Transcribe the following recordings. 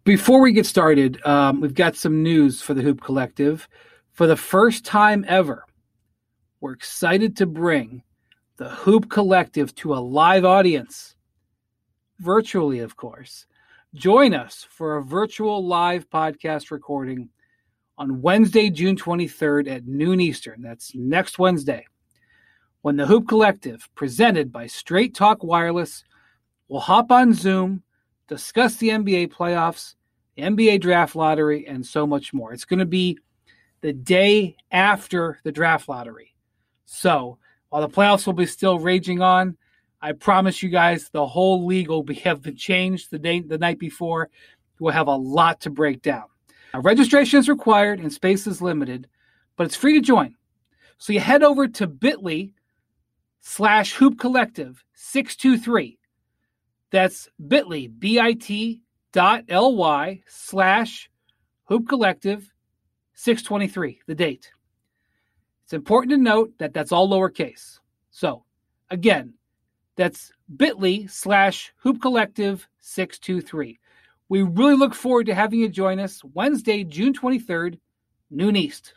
Before we get started, we've got some news for the Hoop Collective. For the first time ever, we're excited to bring the Hoop Collective to a live audience, virtually, of course. Join us for a virtual live podcast recording on Wednesday, June 23rd at noon Eastern. That's next Wednesday, when the Hoop Collective, presented by Straight Talk Wireless, will hop on Zoom, discuss the NBA playoffs, the NBA draft lottery, and so much more. It's going to be the day after the draft lottery. So while the playoffs will be still raging on, I promise you guys the whole league will have been changed the night before. We'll have a lot to break down. Now, registration is required and space is limited, but it's free to join. So you head over to bit.ly/Hoop Collective 623. That's bit.ly, bit.ly/Hoop Collective 623, the date. It's important to note that that's all lowercase. So, again, that's bit.ly/Hoop Collective 623. We really look forward to having you join us Wednesday, June 23rd, noon East.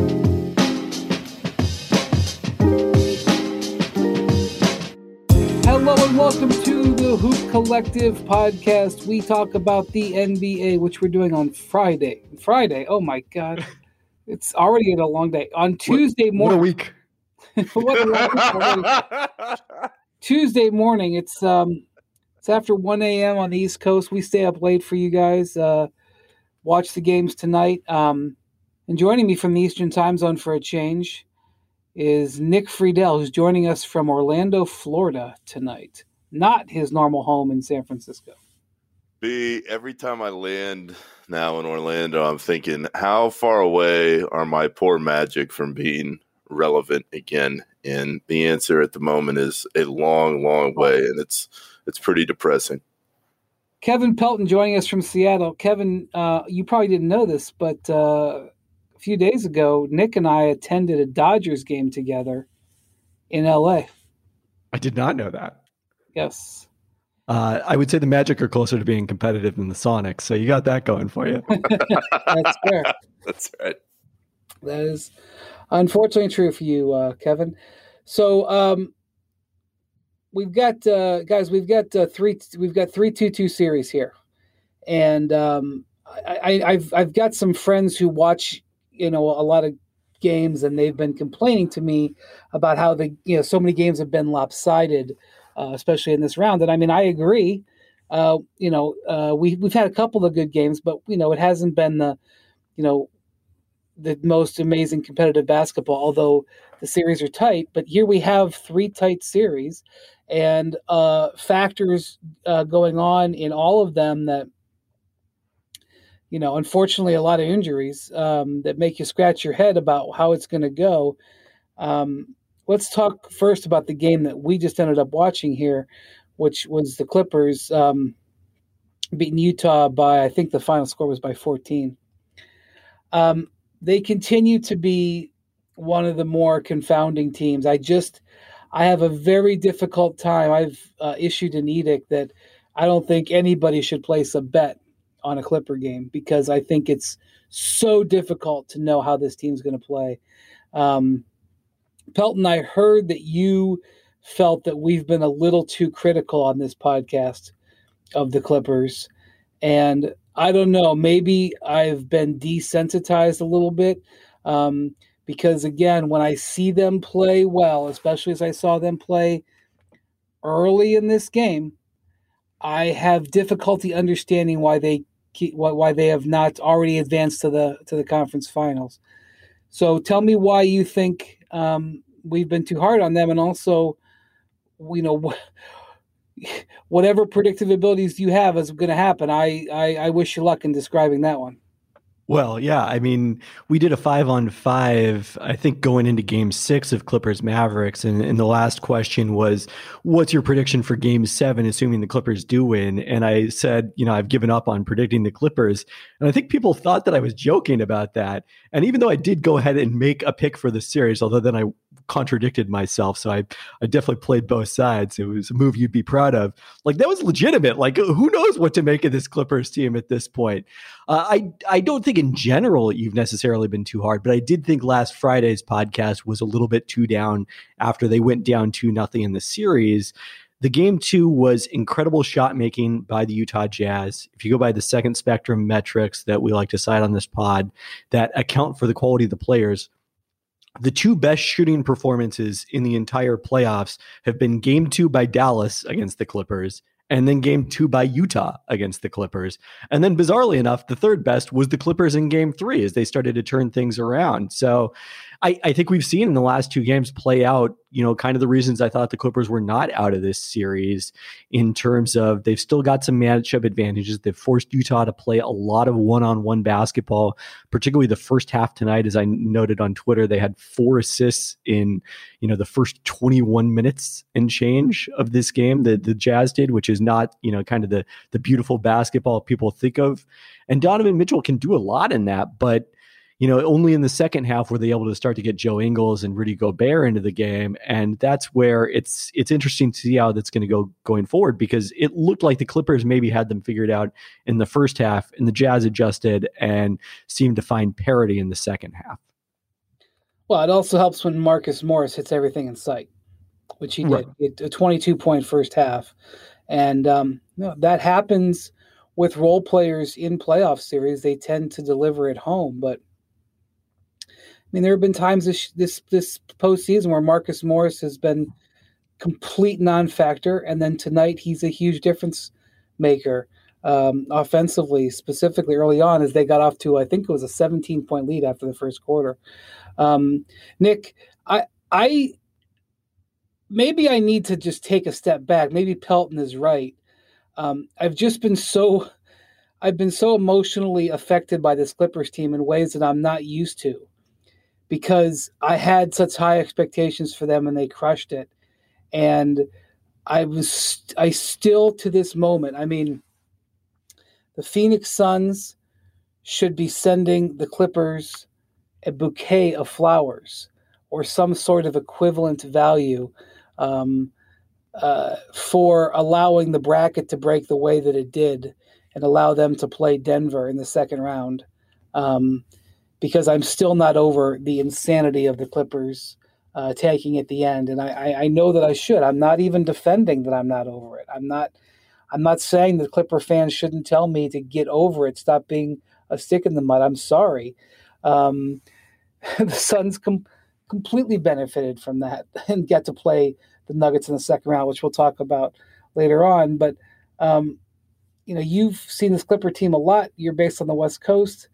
Hello and welcome to the Hoop Collective podcast. We talk about the NBA, which we're doing on Friday. Oh my God. It's already a long day. On Tuesday morning. What a week. Tuesday morning. It's after 1 a.m. on the East Coast. We stay up late for you guys. Watch the games tonight. And joining me from the Eastern time zone for a change is Nick Friedel, who's joining us from Orlando, Florida tonight. Not his normal home in San Francisco. Every time I land now in Orlando, I'm thinking, how far away are my poor Magic from being relevant again? And the answer at the moment is a long, long way, and it's pretty depressing. Kevin Pelton joining us from Seattle. Kevin, you probably didn't know this, but a few days ago, Nick and I attended a Dodgers game together in L.A. I did not know that. Yes. I would say the Magic are closer to being competitive than the Sonics, so you got that going for you. That's fair. That's right. That is unfortunately true for you, Kevin. So we've got guys. We've got three 2-2 series here, and I've got some friends who watch a lot of games, and they've been complaining to me about how so many games have been lopsided. Especially in this round. And I mean, I agree. We've had a couple of good games, but it hasn't been the most amazing competitive basketball, although the series are tight. But here we have three tight series and factors going on in all of them that, unfortunately a lot of injuries that make you scratch your head about how it's going to go. Let's talk first about the game that we just ended up watching here, which was the Clippers beating Utah by, I think the final score was by 14. They continue to be one of the more confounding teams. I have a very difficult time. I've issued an edict that I don't think anybody should place a bet on a Clipper game because I think it's so difficult to know how this team's going to play. Pelton, I heard that you felt that we've been a little too critical on this podcast of the Clippers. And I don't know, maybe I've been desensitized a little bit because, again, when I see them play well, especially as I saw them play early in this game, I have difficulty understanding why they have not already advanced to the conference finals. So tell me why you think we've been too hard on them, and also, whatever predictive abilities you have is going to happen. I wish you luck in describing that one. Well, yeah, I mean, we did a 5-on-5, I think, going into Game 6 of Clippers Mavericks, and the last question was, what's your prediction for Game 7, assuming the Clippers do win? And I said, I've given up on predicting the Clippers, and I think people thought that I was joking about that. And even though I did go ahead and make a pick for the series, although then I contradicted myself. So I definitely played both sides. It was a move you'd be proud of. Like, that was legitimate. Like, who knows what to make of this Clippers team at this point? I don't think in general you've necessarily been too hard, but I did think last Friday's podcast was a little bit too down after they went down 2-0 in the series. The game 2 was incredible shot making by the Utah Jazz. If you go by the second spectrum metrics that we like to cite on this pod that account for the quality of the players, the 2 best shooting performances in the entire playoffs have been game 2 by Dallas against the Clippers, and then game 2 by Utah against the Clippers. And then bizarrely enough, the third best was the Clippers in game 3 as they started to turn things around. So I think we've seen in the last 2 games play out, kind of the reasons I thought the Clippers were not out of this series, in terms of they've still got some matchup advantages. They've forced Utah to play a lot of one-on-one basketball, particularly the first half tonight. As I noted on Twitter, they had 4 assists in, the first 21 minutes and change of this game that the Jazz did, which is not, kind of the beautiful basketball people think of. And Donovan Mitchell can do a lot in that, but only in the second half were they able to start to get Joe Ingles and Rudy Gobert into the game. And that's where it's interesting to see how that's going to go going forward, because it looked like the Clippers maybe had them figured out in the first half, and the Jazz adjusted and seemed to find parity in the second half. Well, it also helps when Marcus Morris hits everything in sight, which he did. A 22-point first half. And that happens with role players in playoff series. They tend to deliver at home, but there have been times this postseason where Marcus Morris has been complete non-factor, and then tonight he's a huge difference maker offensively, specifically early on as they got off to, I think it was a 17-point lead after the first quarter. Nick, I maybe I need to just take a step back. Maybe Pelton is right. I've been so emotionally affected by this Clippers team in ways that I'm not used to, because I had such high expectations for them and they crushed it. And I still to this moment, the Phoenix Suns should be sending the Clippers a bouquet of flowers or some sort of equivalent value for allowing the bracket to break the way that it did and allow them to play Denver in the second round. Because I'm still not over the insanity of the Clippers taking at the end. And I know that I should. I'm not even defending that I'm not over it. I'm not saying that Clipper fans shouldn't tell me to get over it, stop being a stick in the mud. I'm sorry. The Suns completely benefited from that and get to play the Nuggets in the second round, which we'll talk about later on. But, you've seen this Clipper team a lot. You're based on the West Coast.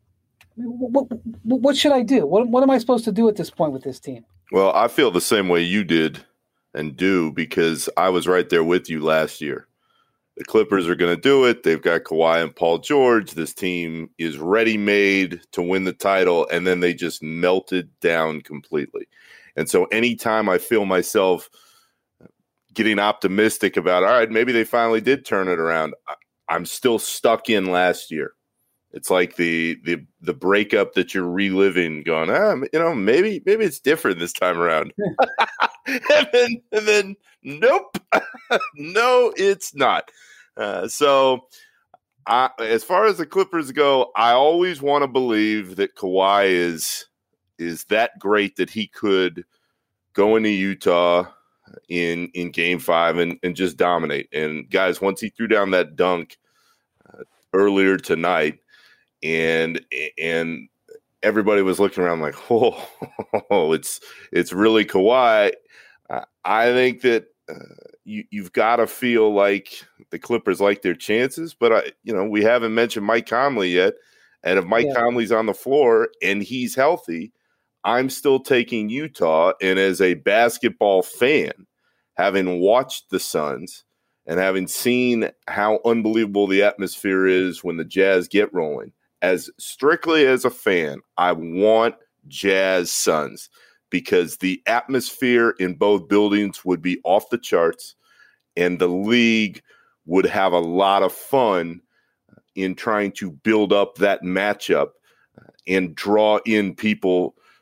What should I do? What am I supposed to do at this point with this team? Well, I feel the same way you did and do, because I was right there with you last year. The Clippers are going to do it. They've got Kawhi and Paul George. This team is ready-made to win the title, and then they just melted down completely. And so anytime I feel myself getting optimistic about, all right, maybe they finally did turn it around, I'm still stuck in last year. It's like the breakup that you're reliving, going, maybe it's different this time around. and then nope, no, it's not. So as far as the Clippers go, I always want to believe that Kawhi is that great that he could go into Utah in Game 5 and just dominate. And guys, once he threw down that dunk earlier tonight, and everybody was looking around like, oh, it's really Kawhi. I think that you've got to feel like the Clippers like their chances, but we haven't mentioned Mike Conley yet. And if Mike Conley's on the floor and he's healthy, I'm still taking Utah. And as a basketball fan, having watched the Suns and having seen how unbelievable the atmosphere is when the Jazz get rolling, as strictly as a fan, I want Jazz Suns, because the atmosphere in both buildings would be off the charts, and the league would have a lot of fun in trying to build up that matchup and draw in people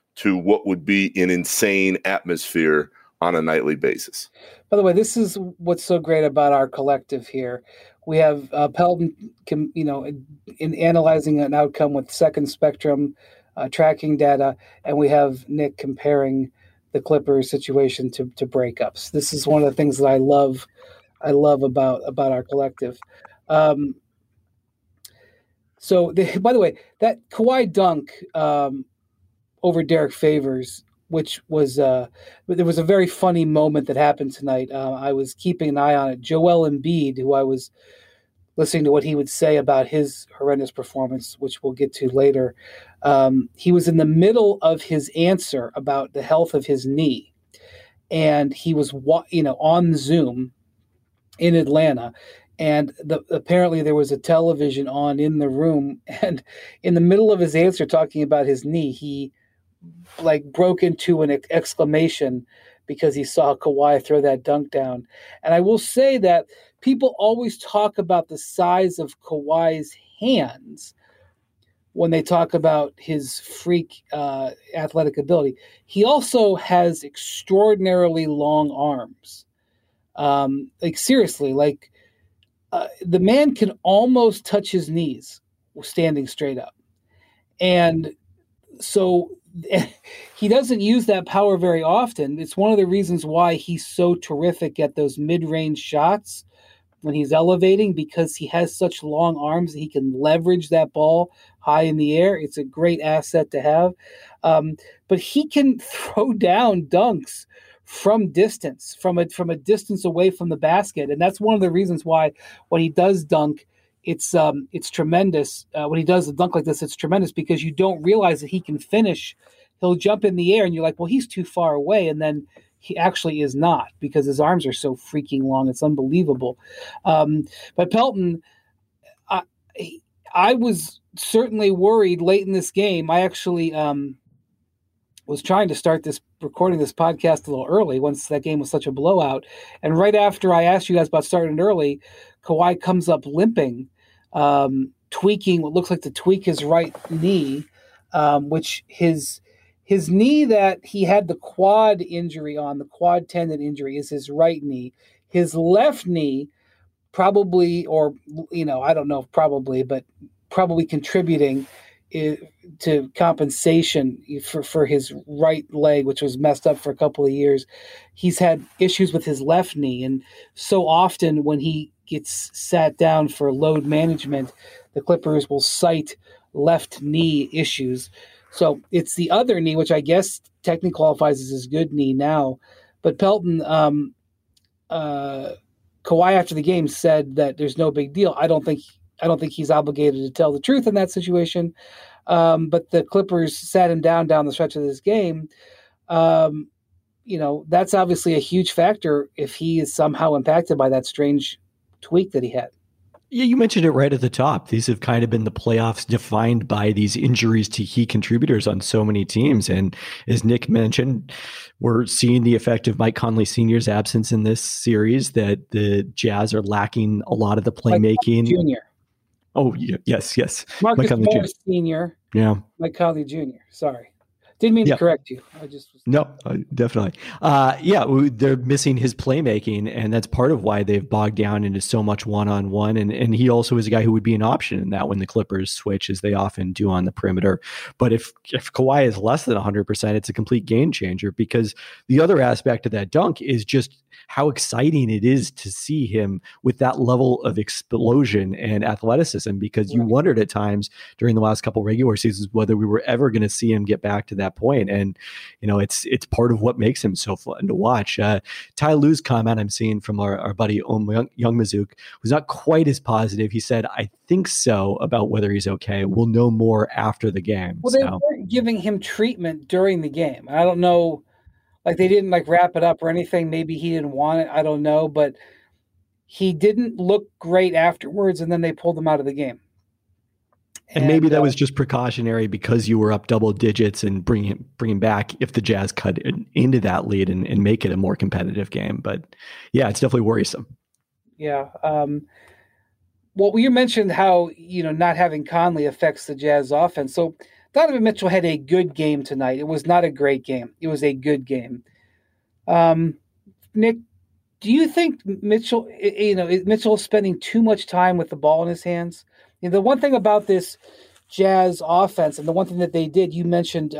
to what would be an insane atmosphere on a nightly basis. By the way, this is what's so great about our collective here. We have Pelton, in analyzing an outcome with Second Spectrum tracking data, and we have Nick comparing the Clippers situation to breakups. This is one of the things that I love about our collective. By the way, that Kawhi dunk over Derek Favors, which was there was a very funny moment that happened tonight. I was keeping an eye on it. Joel Embiid, who I was listening to what he would say about his horrendous performance, which we'll get to later. He was in the middle of his answer about the health of his knee, and he was on Zoom in Atlanta. And apparently there was a television on in the room, and in the middle of his answer talking about his knee, he broke into an exclamation because he saw Kawhi throw that dunk down. And I will say that people always talk about the size of Kawhi's hands when they talk about his freak athletic ability. He also has extraordinarily long arms. Seriously, the man can almost touch his knees standing straight up. And so he doesn't use that power very often. It's one of the reasons why he's so terrific at those mid-range shots when he's elevating, because he has such long arms that he can leverage that ball high in the air. It's a great asset to have. But he can throw down dunks from distance, from a distance away from the basket. And that's one of the reasons why when he does dunk, it's tremendous. When he does a dunk like this, it's tremendous because you don't realize that he can finish. He'll jump in the air and you're like, well, he's too far away. And then he actually is not, because his arms are so freaking long. It's unbelievable. But Pelton, I was certainly worried late in this game. I actually was trying to start recording this podcast a little early once that game was such a blowout. And right after I asked you guys about starting it early, Kawhi comes up limping, tweaking what looks like to tweak his right knee, which his knee that he had the quad injury on, the quad tendon injury, is his right knee. His left knee probably, or, I don't know if probably, but probably contributing to compensation for his right leg, which was messed up for a couple of years. He's had issues with his left knee. And so often when he gets sat down for load management, the Clippers will cite left knee issues. So it's the other knee, which I guess technically qualifies as his good knee now. But Pelton, Kawhi after the game said that there's no big deal. I don't think he's obligated to tell the truth in that situation. But the Clippers sat him down the stretch of this game. That's obviously a huge factor if he is somehow impacted by that strange tweak that he had. Yeah, you mentioned it right at the top. These have kind of been the playoffs defined by these injuries to key contributors on so many teams. And as Nick mentioned, we're seeing the effect of Mike Conley Sr.'s absence in this series, that the Jazz are lacking a lot of the playmaking. Jr. Oh, yes. Marcus Morris Sr. Yeah. Mike Conley Jr. Sorry. Didn't mean to correct you. No, definitely. They're missing his playmaking, and that's part of why they've bogged down into so much one-on-one. And he also is a guy who would be an option in that when the Clippers switch, as they often do on the perimeter. But if Kawhi is less than 100%, it's a complete game changer, because the other aspect of that dunk is just how exciting it is to see him with that level of explosion and athleticism, because you wondered at times during the last couple regular seasons whether we were ever going to see him get back to that point. And, it's part of what makes him so fun to watch. Ty Lue's comment I'm seeing from our buddy Young Mazook was not quite as positive. He said, I think so, about whether he's okay. We'll know more after the game. Well, they weren't giving him treatment during the game. I don't know. They didn't wrap it up or anything. Maybe he didn't want it. I don't know. But he didn't look great afterwards, and then they pulled him out of the game. And maybe that was just precautionary because you were up double digits, and bring him back if the Jazz cut into that lead and make it a more competitive game. But yeah, it's definitely worrisome. Yeah. Well, you mentioned how, not having Conley affects the Jazz offense. So Donovan Mitchell had a good game tonight. It was not a great game. It was a good game. Nick, do you think Mitchell is spending too much time with the ball in his hands? The one thing about this Jazz offense, and the one thing that they did, you mentioned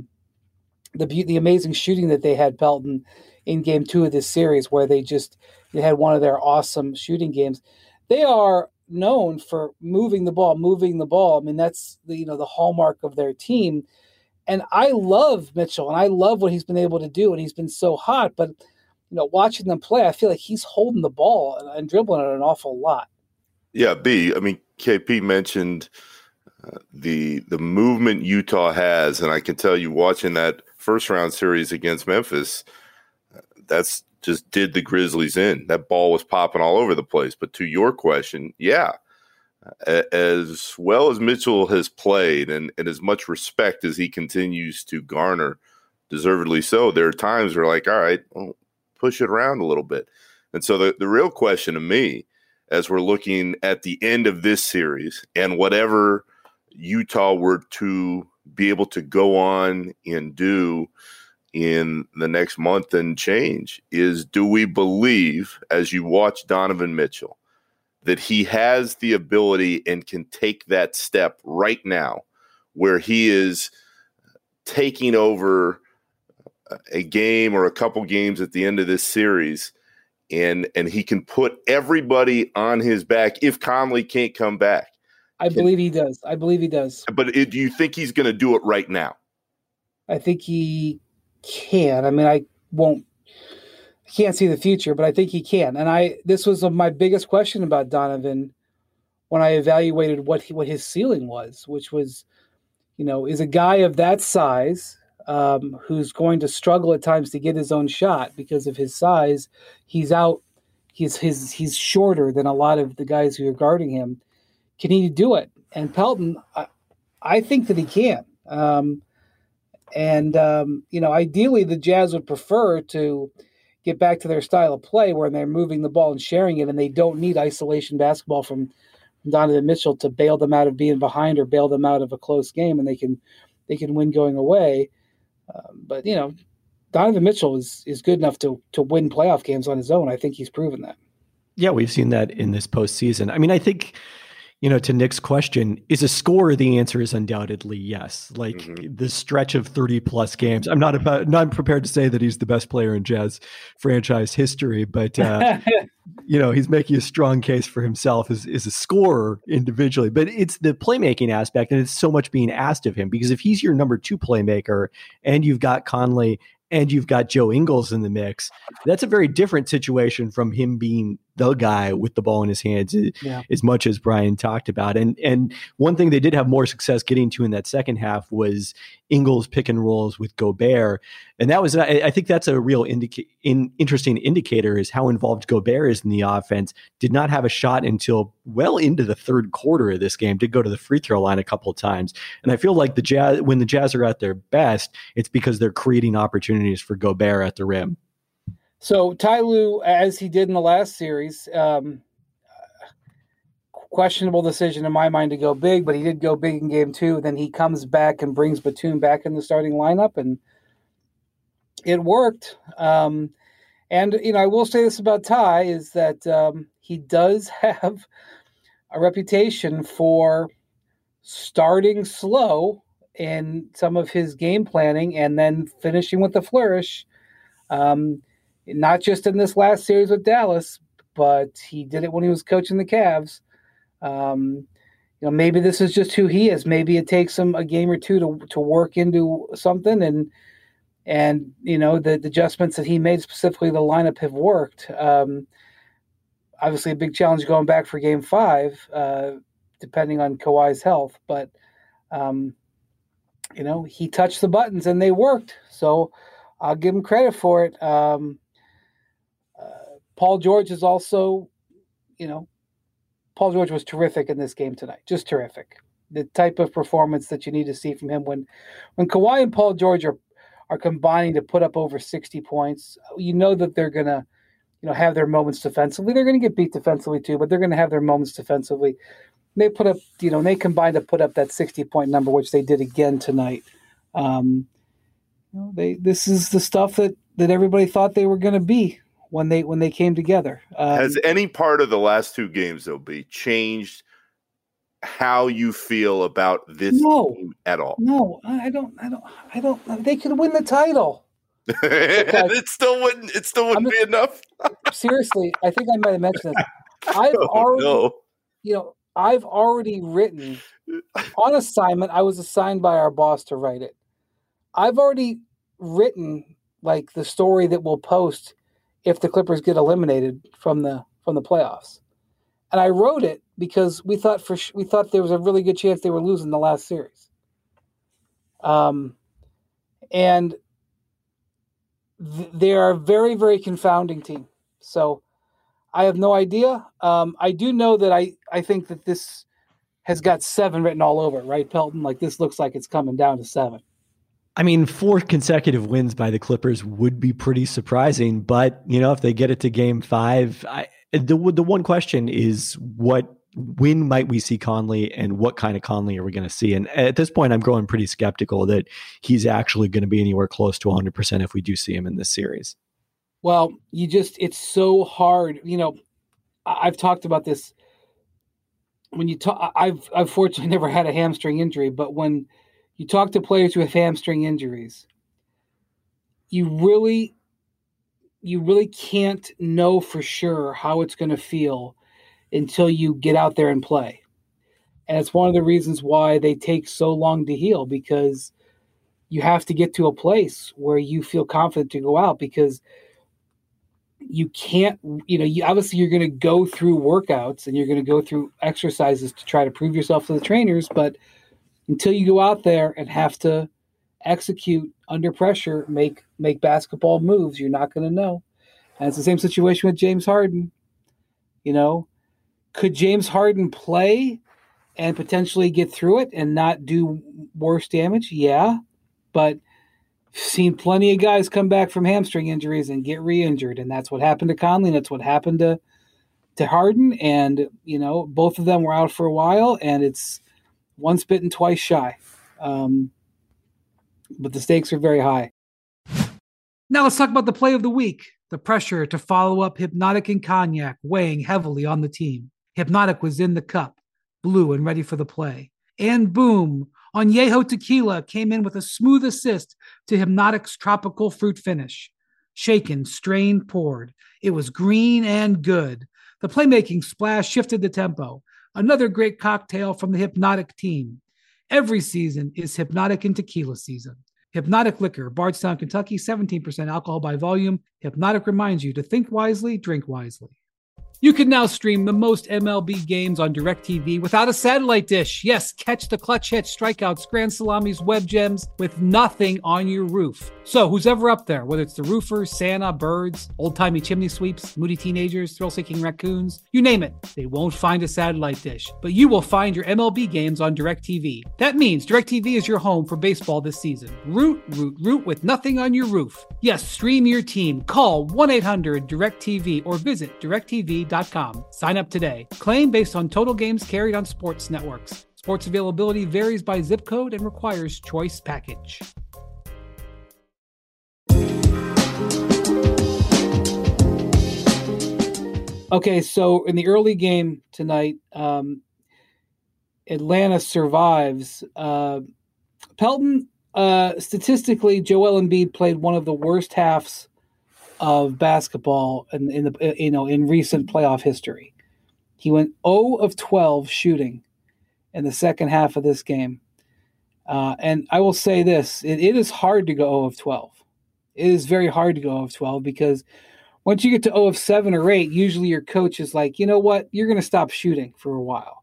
the amazing shooting that they had, Pelton, in game 2 of this series, where they had one of their awesome shooting games. They are known for moving the ball. I mean, that's the hallmark of their team. And I love Mitchell, and I love what he's been able to do, and he's been so hot. But watching them play, I feel like he's holding the ball and dribbling it an awful lot. Yeah, I mean, KP mentioned the movement Utah has, and I can tell you, watching that first round series against Memphis, that's just did the Grizzlies in. That ball was popping all over the place. But to your question, yeah, as well as Mitchell has played and as much respect as he continues to garner, deservedly so, there are times where like, all right, well, push it around a little bit. And so the real question to me, as we're looking at the end of this series and whatever Utah were to be able to go on and do in the next month and change, is do we believe, as you watch Donovan Mitchell, that he has the ability and can take that step right now where he is taking over a game or a couple games at the end of this series, and he can put everybody on his back if Conley can't come back? I believe he does. But do you think he's going to do it right now? I think he can. I mean, I can't see the future, but I think he can. And this was my biggest question about Donovan when I evaluated what his ceiling was, which was, is a guy of that size who's going to struggle at times to get his own shot because of his size. He's out. He's shorter than a lot of the guys who are guarding him. Can he do it? And Pelton, I think that he can. Ideally the Jazz would prefer to get back to their style of play where they're moving the ball and sharing it, and they don't need isolation basketball from Donovan Mitchell to bail them out of being behind or bail them out of a close game, and they can win going away. But Donovan Mitchell is good enough to win playoff games on his own. I think he's proven that. Yeah, we've seen that in this postseason. I mean, I think, to Nick's question, is a scorer? The answer is undoubtedly yes. Like the stretch of 30 plus games. I'm not prepared to say that he's the best player in Jazz franchise history, but he's making a strong case for himself as a scorer individually. But it's the playmaking aspect, and it's so much being asked of him, because if he's your number 2 playmaker and you've got Conley and you've got Joe Ingles in the mix, that's a very different situation from him being the guy with the ball in his hands, as much as Brian talked about. And one thing they did have more success getting to in that second half was Ingles pick and rolls with Gobert. And that was, I think that's a real interesting indicator, is how involved Gobert is in the offense. Did not have a shot until well into the third quarter of this game. Did go to the free throw line a couple of times. And I feel like when the Jazz are at their best, it's because they're creating opportunities for Gobert at the rim. So Ty Lue, as he did in the last series, questionable decision in my mind to go big, but he did go big in game 2. Then he comes back and brings Batum back in the starting lineup, and it worked. And I will say this about Ty, is that he does have a reputation for starting slow in some of his game planning and then finishing with a flourish. Not just in this last series with Dallas, but he did it when he was coaching the Cavs. Maybe this is just who he is. Maybe it takes him a game or two to work into something, and the adjustments that he made, specifically the lineup, have worked. Obviously, a big challenge going back for Game 5, depending on Kawhi's health. But he touched the buttons and they worked. So I'll give him credit for it. Paul George is also, Paul George was terrific in this game tonight. Just terrific. The type of performance that you need to see from him when Kawhi and Paul George are combining to put up over 60 points. That they're going to, have their moments defensively. They're going to get beat defensively too, but they're going to have their moments defensively. they put up, they combined to put up that 60-point number, which they did again tonight. This is the stuff that everybody thought they were going to be when they came together. Has any part of the last two games, though, changed how you feel about this team at all? No, I don't. They could win the title. It still wouldn't be enough. Seriously, I think I might have mentioned this. I've already written on assignment. I was assigned by our boss to write it. I've already written like the story that we'll post if the Clippers get eliminated from the playoffs. And I wrote it because we thought there was a really good chance they were losing the last series. And they are a very, very confounding team. So I have no idea. I do know that I think that this has got 7 written all over it, right, Pelton? Like, this looks like it's coming down to 7. I mean, 4 consecutive wins by the Clippers would be pretty surprising, but if they get it to Game 5, the one question is when might we see Conley, and what kind of Conley are we going to see? And at this point, I'm growing pretty skeptical that he's actually going to be anywhere close to 100% if we do see him in this series. Well, it's so hard. I've talked about this. When you talk, I've fortunately never had a hamstring injury, but when you talk to players with hamstring injuries, you really can't know for sure how it's going to feel until you get out there and play. And it's one of the reasons why they take so long to heal, because you have to get to a place where you feel confident to go out, because you can't, obviously you're going to go through workouts and you're going to go through exercises to try to prove yourself to the trainers. But until you go out there and have to execute under pressure, make basketball moves, you're not going to know. And it's the same situation with James Harden. Could James Harden play and potentially get through it and not do worse damage? Yeah, but I've seen plenty of guys come back from hamstring injuries and get re-injured, and that's what happened to Conley, and that's what happened to Harden. And both of them were out for a while, and it's once bitten, twice shy. But the stakes are very high. Now let's talk about the play of the week. The pressure to follow up Hypnotic and Cognac weighing heavily on the team. Hypnotic was in the cup, blue and ready for the play. And boom, Añejo Tequila came in with a smooth assist to Hypnotic's tropical fruit finish. Shaken, strained, poured. It was green and good. The playmaking splash shifted the tempo. Another great cocktail from the Hypnotic team. Every season is Hypnotic and Tequila season. Hypnotic Liquor, Bardstown, Kentucky, 17% alcohol by volume. Hypnotic reminds you to think wisely, drink wisely. You can now stream the most MLB games on DirecTV without a satellite dish. Yes, catch the clutch hits, strikeouts, grand salamis, web gems with nothing on your roof. So who's ever up there, whether it's the roofers, Santa, birds, old-timey chimney sweeps, moody teenagers, thrill-seeking raccoons, you name it, they won't find a satellite dish. But you will find your MLB games on DirecTV. That means DirecTV is your home for baseball this season. Root with nothing on your roof. Yes, stream your team. Call 1-800-DirecTV or visit DirecTV.com. Sign up today. Claim based on total games carried on sports networks. Sports availability varies by zip code and requires choice package. Okay, so in the early game tonight, Atlanta survives. Pelton, statistically, Joel Embiid played one of the worst halves of basketball in recent playoff history. He went 0 of 12 shooting in the second half of this game. And I will say this, it is hard to go 0 of 12. It is very hard to go 0 of 12 because once you get to 0 of 7 or 8, usually your coach is like, you know what, you're going to stop shooting for a while.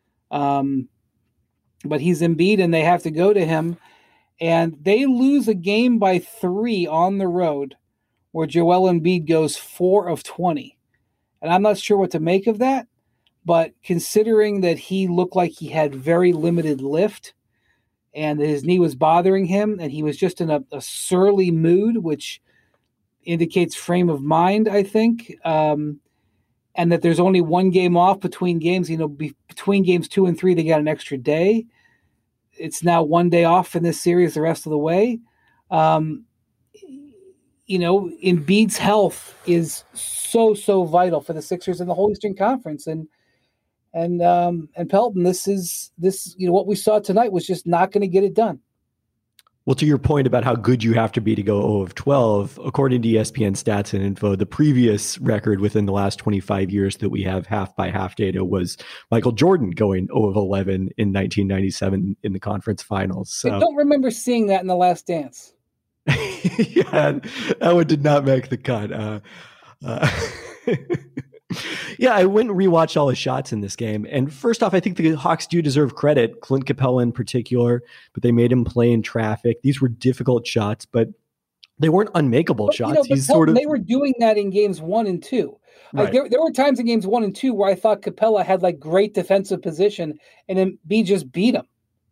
But he's Embiid and they have to go to him. And they lose a game by 3 on the road where Joel Embiid goes 4 of 20. And I'm not sure what to make of that, but considering that he looked like he had very limited lift and his knee was bothering him and he was just in a surly mood, which indicates frame of mind, I think. And and that there's only one game off between games. Between games 2 and 3, they got an extra day. It's now 1 day off in this series the rest of the way. Embiid's health is so vital for the Sixers and the whole Eastern Conference. And Pelton, this what we saw tonight was just not going to get it done. Well, to your point about how good you have to be to go 0 of 12, according to ESPN Stats and Info, the previous record within the last 25 years that we have half by half data was Michael Jordan going 0 of 11 in 1997 in the conference finals. So. I don't remember seeing that in The Last Dance. Yeah, that one did not make the cut. Yeah, I went and rewatched all his shots in this game. And first off, I think the Hawks do deserve credit, Clint Capella in particular, but they made him play in traffic. These were difficult shots, but they weren't unmakeable shots. They were doing that in games 1 and 2. Like right. there were times in games 1 and 2 where I thought Capella had like great defensive position and then B just beat him.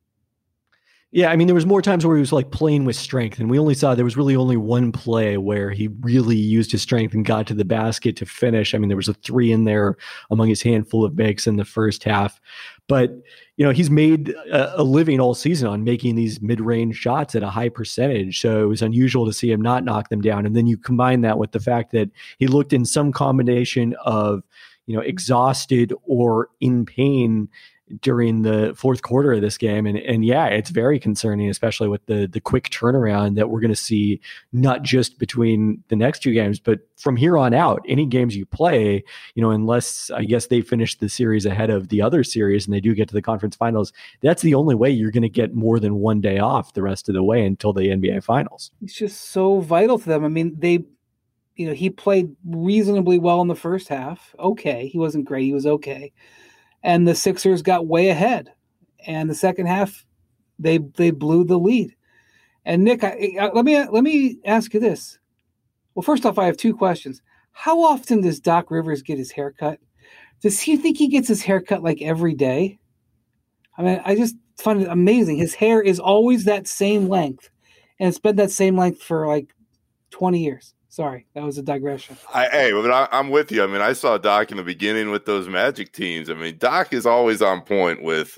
Yeah, I mean, there was more times where he was like playing with strength, and we only saw there was really only one play where he really used his strength and got to the basket to finish. I mean, there was a 3 in there among his handful of makes in the first half. But, he's made a living all season on making these mid-range shots at a high percentage. So it was unusual to see him not knock them down. And then you combine that with the fact that he looked in some combination of, exhausted or in pain during the fourth quarter of this game. And yeah, it's very concerning, especially with the quick turnaround that we're going to see, not just between the next 2 games, but from here on out, any games you play, unless I guess they finish the series ahead of the other series and they do get to the conference finals, that's the only way you're going to get more than 1 day off the rest of the way until the NBA finals. It's just so vital to them. I mean, he played reasonably well in the first half. Okay. He wasn't great. He was okay. And the Sixers got way ahead. And the second half, they blew the lead. And Nick, let me ask you this. Well, first off, I have 2 questions. How often does Doc Rivers get his haircut? Does he think he gets his haircut like every day? I mean, I just find it amazing. His hair is always that same length. And it's been that same length for like 20 years. Sorry, that was a digression. I'm with you. I mean, I saw Doc in the beginning with those Magic teams. I mean, Doc is always on point with.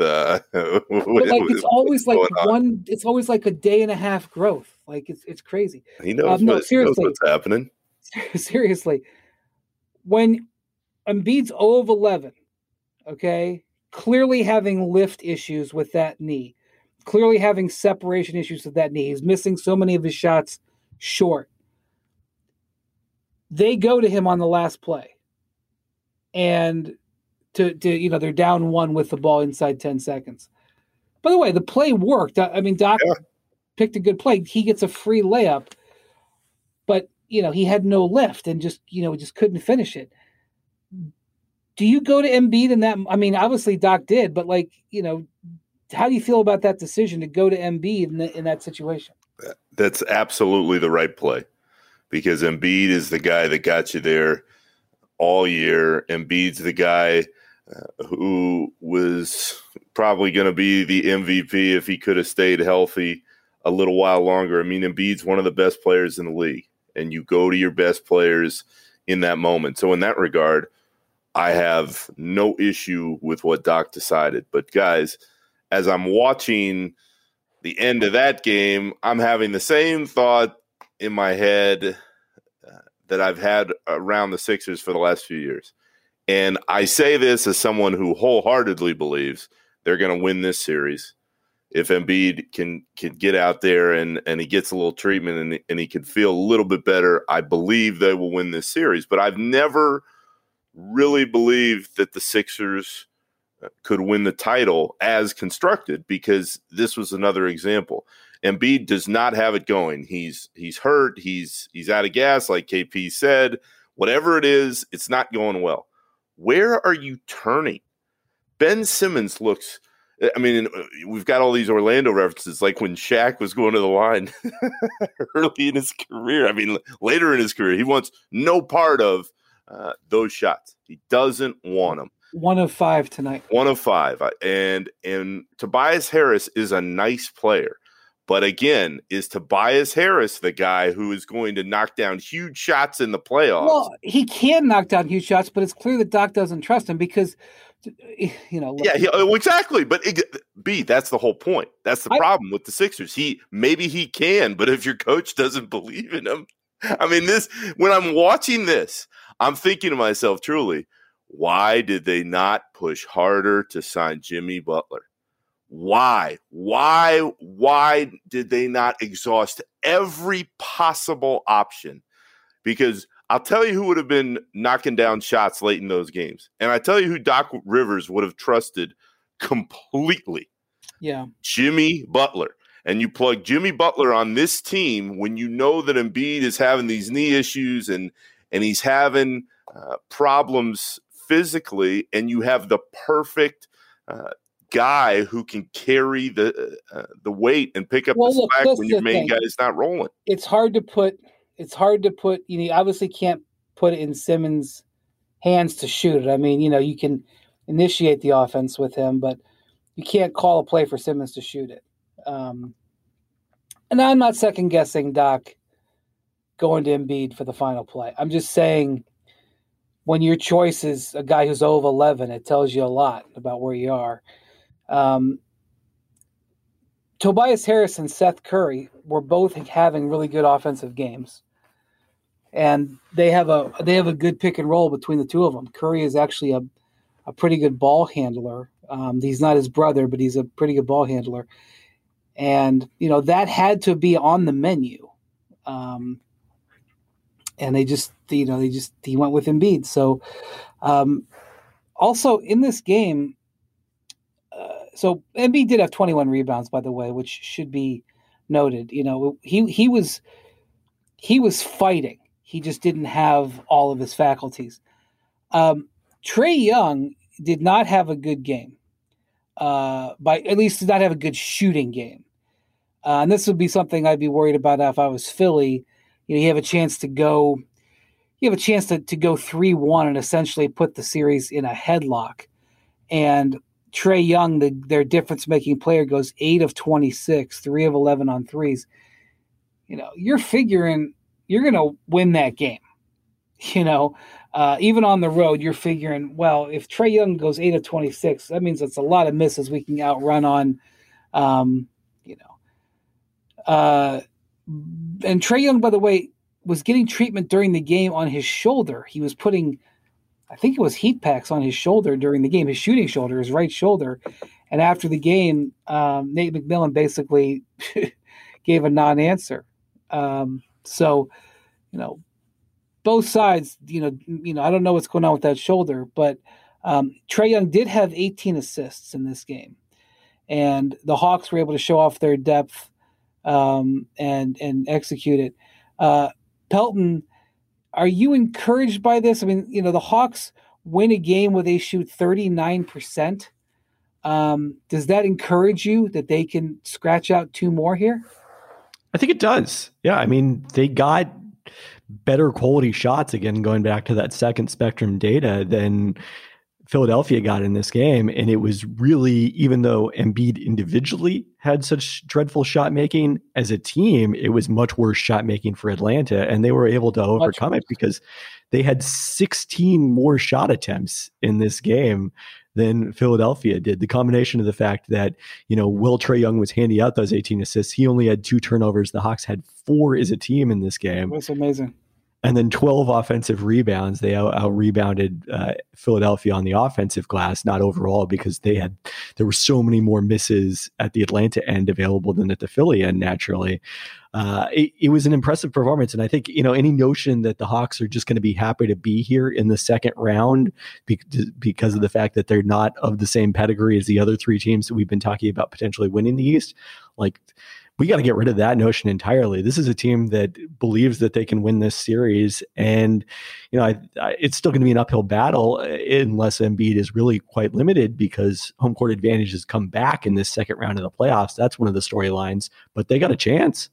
It's always like a day and a half growth. Like it's crazy. He knows, he knows what's happening. Seriously, when Embiid's 0 of 11, okay, clearly having lift issues with that knee, clearly having separation issues with that knee. He's missing so many of his shots short. They go to him on the last play, and to they're down 1 with the ball inside 10 seconds. By the way, the play worked. I mean, Doc picked a good play. He gets a free layup, but he had no lift and just couldn't finish it. Do you go to Embiid in that? I mean, obviously Doc did, but how do you feel about that decision to go to Embiid in that situation? That's absolutely the right play. Because Embiid is the guy that got you there all year. Embiid's the guy who was probably going to be the MVP if he could have stayed healthy a little while longer. I mean, Embiid's one of the best players in the league, and you go to your best players in that moment. So in that regard, I have no issue with what Doc decided. But guys, as I'm watching the end of that game, I'm having the same thought in my head that I've had around the Sixers for the last few years. And I say this as someone who wholeheartedly believes they're going to win this series. If Embiid can get out there and he gets a little treatment and he can feel a little bit better, I believe they will win this series. But I've never really believed that the Sixers could win the title as constructed, because this was another example. Embiid does not have it going. He's hurt. He's out of gas, like KP said. Whatever it is, it's not going well. Where are you turning? Ben Simmons looks – I mean, we've got all these Orlando references, like when Shaq was going to the line early in his career. I mean, later in his career, he wants no part of those shots. He doesn't want them. 1 of 5 tonight. 1 of 5. And Tobias Harris is a nice player. But again, is Tobias Harris the guy who is going to knock down huge shots in the playoffs? Well, he can knock down huge shots, but it's clear that Doc doesn't trust him because, look, exactly. But that's the whole point. That's the problem with the Sixers. Maybe he can, but if your coach doesn't believe in him, I mean, when I'm watching this, I'm thinking to myself, truly, why did they not push harder to sign Jimmy Butler? Why did they not exhaust every possible option? Because I'll tell you who would have been knocking down shots late in those games. And I tell you who Doc Rivers would have trusted completely. Yeah. Jimmy Butler. And you plug Jimmy Butler on this team when you know that Embiid is having these knee issues and he's having problems physically, and you have the perfect guy who can carry the weight and pick up the slack when your main guy is not rolling. It's hard to put. You obviously can't put it in Simmons' hands to shoot it. I mean, you can initiate the offense with him, but you can't call a play for Simmons to shoot it. And I'm not second guessing Doc going to Embiid for the final play. I'm just saying, when your choice is a guy who's 0 of 11, it tells you a lot about where you are. Tobias Harris and Seth Curry were both having really good offensive games, and they have a good pick and roll between the two of them. Curry is actually a pretty good ball handler. He's not his brother, but he's a pretty good ball handler, and that had to be on the menu. And he went with Embiid. So, also in this game. So Embiid did have 21 rebounds, by the way, which should be noted. He was fighting. He just didn't have all of his faculties. Trae Young did not have a good game. At least did not have a good shooting game. And this would be something I'd be worried about if I was Philly. You have a chance to go 3-1 and essentially put the series in a headlock. And Trae Young, their difference-making player, goes 8 of 26, 3 of 11 on threes. You're figuring you're going to win that game. Even on the road, you're figuring, well, if Trae Young goes 8 of 26, that means it's a lot of misses we can outrun on. And Trae Young, by the way, was getting treatment during the game on his shoulder. He was putting, I think it was heat packs on his shoulder during the game, his shooting shoulder, his right shoulder. And after the game, Nate McMillan basically gave a non-answer. So, both sides, I don't know what's going on with that shoulder, but Trae Young did have 18 assists in this game. And the Hawks were able to show off their depth and execute it. Pelton, are you encouraged by this? I mean, the Hawks win a game where they shoot 39%. Does that encourage you that they can scratch out 2 more here? I think it does. Yeah, I mean, they got better quality shots, again, going back to that second spectrum data, than Philadelphia got in this game. And it was really, even though Embiid individually had such dreadful shot making, as a team, it was much worse shot making for Atlanta. And they were able to overcome it because they had 16 more shot attempts in this game than Philadelphia did. The combination of the fact that, Will Trae Young was handing out those 18 assists. He only had 2 turnovers. The Hawks had 4 as a team in this game. That's amazing. And then 12 offensive rebounds. They out-rebounded Philadelphia on the offensive glass, not overall, because there were so many more misses at the Atlanta end available than at the Philly end, naturally. It was an impressive performance. And I think, any notion that the Hawks are just going to be happy to be here in the second round because of the fact that they're not of the same pedigree as the other 3 teams that we've been talking about potentially winning the East, we got to get rid of that notion entirely. This is a team that believes that they can win this series. And, it's still going to be an uphill battle unless Embiid is really quite limited, because home court advantage has come back in this second round of the playoffs. That's one of the storylines, but they got a chance.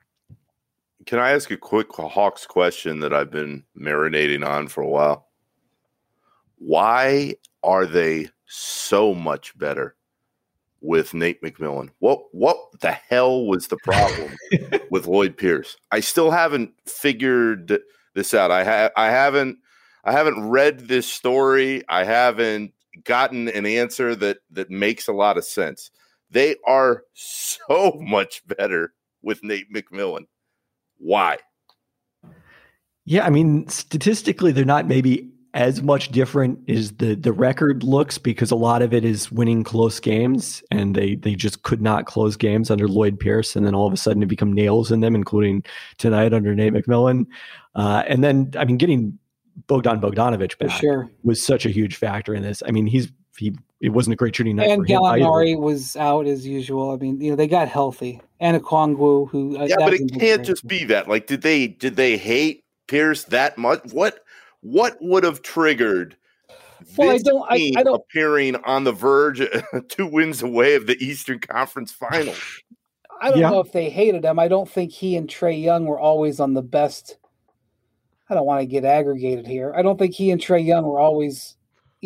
Can I ask a quick Hawks question that I've been marinating on for a while? Why are they so much better with Nate McMillan? What the hell was the problem with Lloyd Pierce? I still haven't figured this out. I haven't read this story. I haven't gotten an answer that makes a lot of sense. They are so much better with Nate McMillan. Why? Yeah, I mean, statistically, they're not maybe as much different as the record looks, because a lot of it is winning close games, and they just could not close games under Lloyd Pierce, and then all of a sudden it become nails in them, including tonight under Nate McMillan. And then, I mean, getting Bogdan Bogdanovic back was such a huge factor in this. I mean, it wasn't a great shooting night and for him. And Gallinari was out as usual. I mean, they got healthy. And Okongwu, who but it can't just be that. Like, did they hate Pierce that much? What would have triggered this team appearing on the verge, 2 wins away of the Eastern Conference Finals? I don't know if they hated him. I don't think he and Trae Young were always on the best. I don't want to get aggregated here. I don't think he and Trae Young were always,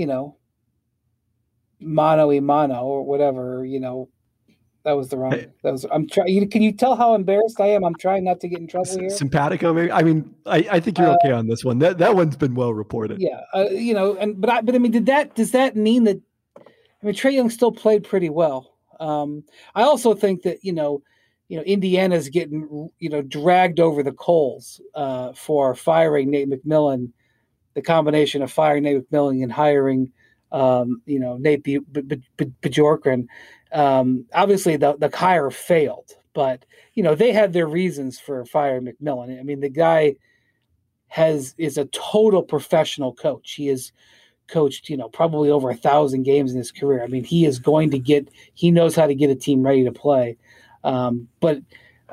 mano-a-mano or whatever, That was the wrong. I'm trying. Can you tell how embarrassed I am? I'm trying not to get in trouble here. Simpatico, maybe. I mean, I think you're okay on this one. That one's been well reported. Yeah, but I mean, does that mean that? I mean, Trae Young still played pretty well. I also think that Indiana's getting dragged over the coals for firing Nate McMillan. The combination of firing Nate McMillan and hiring Nate Bjorkgren. Obviously the hire failed, but they had their reasons for firing McMillan. I mean, the guy is a total professional coach. He has coached, probably over 1,000 games in his career. I mean, he knows how to get a team ready to play. But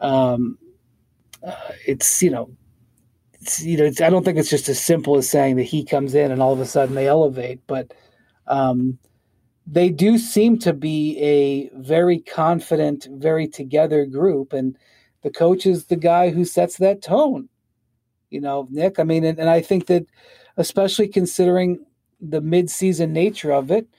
it's I don't think it's just as simple as saying that he comes in and all of a sudden they elevate, but they do seem to be a very confident, very together group, and the coach is the guy who sets that tone. Nick, I mean, and I think that especially considering the mid-season nature of it,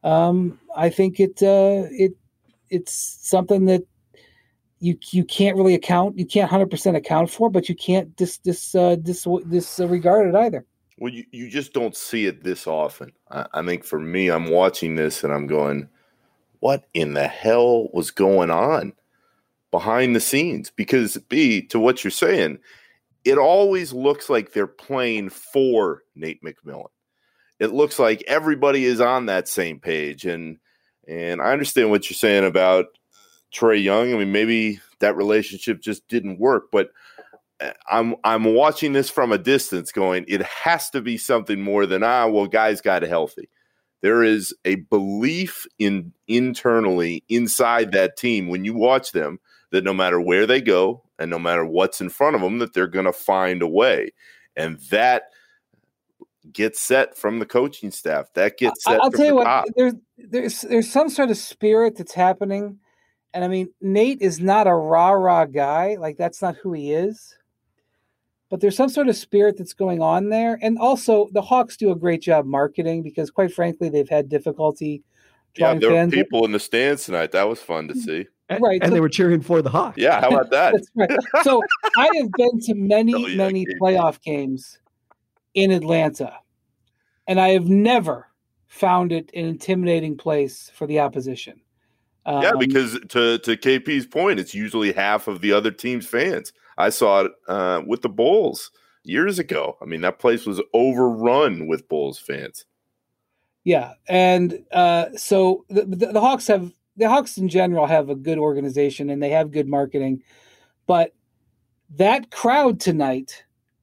I think it's something that you can't really you can't 100% account for, but you can't disregard it either. Well, you just don't see it this often. I think for me, I'm watching this and I'm going, what in the hell was going on behind the scenes? Because, to what you're saying, it always looks like they're playing for Nate McMillan. It looks like everybody is on that same page. And I understand what you're saying about Trae Young. I mean, maybe that relationship just didn't work, but I'm watching this from a distance going, it has to be something more than, guys got healthy. There is a belief internally inside that team when you watch them that no matter where they go and no matter what's in front of them, that they're going to find a way. And that gets set from the coaching staff. That gets set I'll from tell you the what, top. There's some sort of spirit that's happening. And I mean, Nate is not a rah-rah guy. Like, that's not who he is. But there's some sort of spirit that's going on there. And also, the Hawks do a great job marketing because, quite frankly, they've had difficulty drawing there fans. There were people in the stands tonight. That was fun to see. Right. And they were cheering for the Hawks. Yeah, how about that? That's right. So I have been to many playoff games in Atlanta, and I have never found it an intimidating place for the opposition. Because to KP's point, it's usually half of the other team's fans. I saw it with the Bulls years ago. I mean, that place was overrun with Bulls fans. Yeah, and so the Hawks in general have a good organization and they have good marketing, but that crowd tonight